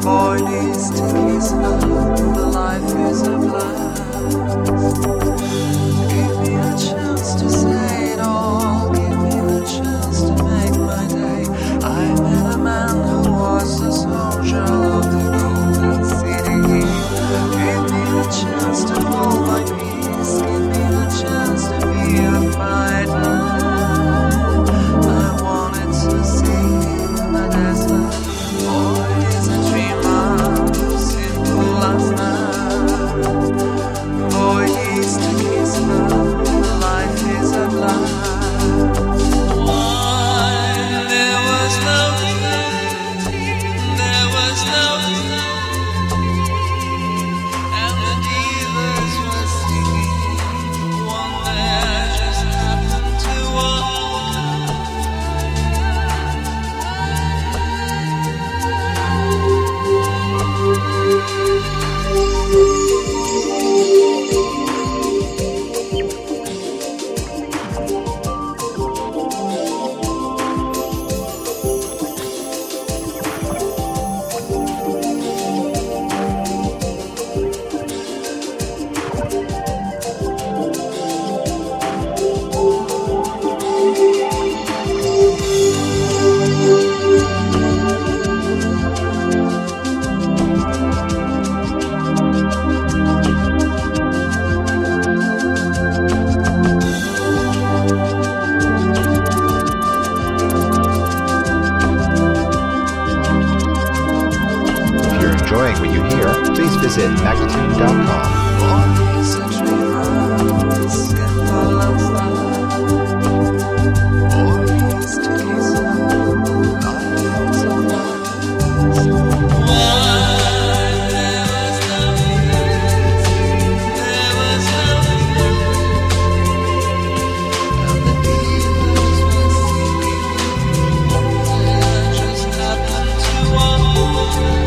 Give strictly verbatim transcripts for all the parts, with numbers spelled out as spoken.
Boy needs to kiss her, the life is a blast. Give me a chance to say it all, give me a chance to make my day. I met a man who was a soldier of the golden city. Give me a chance to hold my peace, give me a chance to be a fighter. I wanted to see in the desert. Boy is a dreamer, simple as that. Boy needs to kiss her, life is a blast. There was no, there was no, and the divas were singing. One there just happened to walk. If you're enjoying what you hear, please visit magnitude dot com. Boy is a dreamer, simple as that. Boy needs to kiss her, life is a blast. There was nothing, there was nothing, and the divas were singing. One there just happened to walk.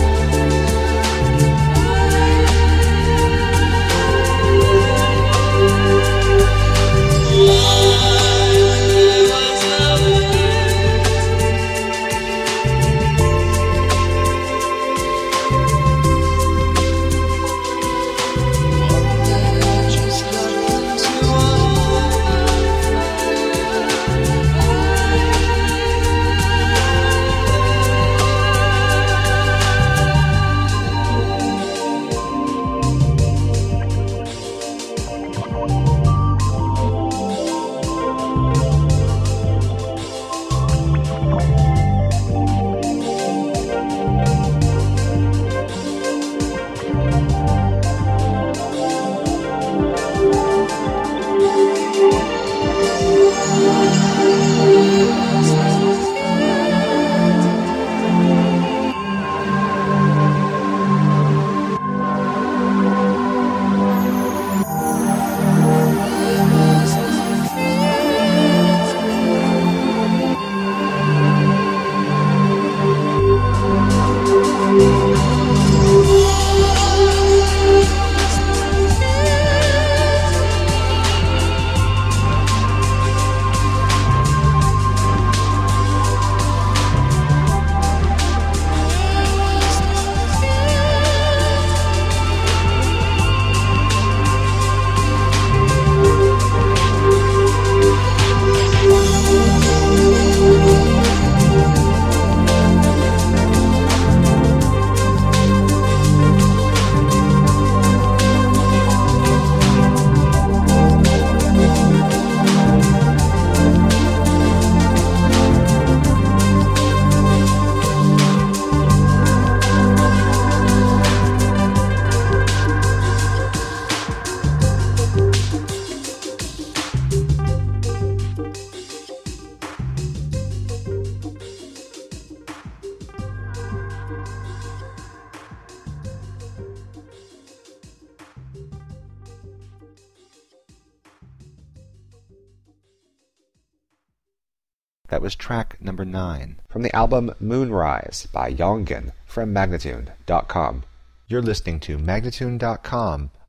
That was track number nine from the album Moonrise by Yongen from magnitude dot com. You're listening to magnitude dot com